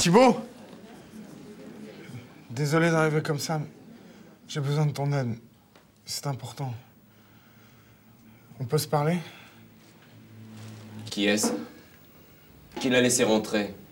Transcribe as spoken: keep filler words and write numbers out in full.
Thibaut! Désolé d'arriver comme ça, mais j'ai besoin de ton aide. C'est important. On peut se parler? Qui est-ce? Qui l'a laissé rentrer?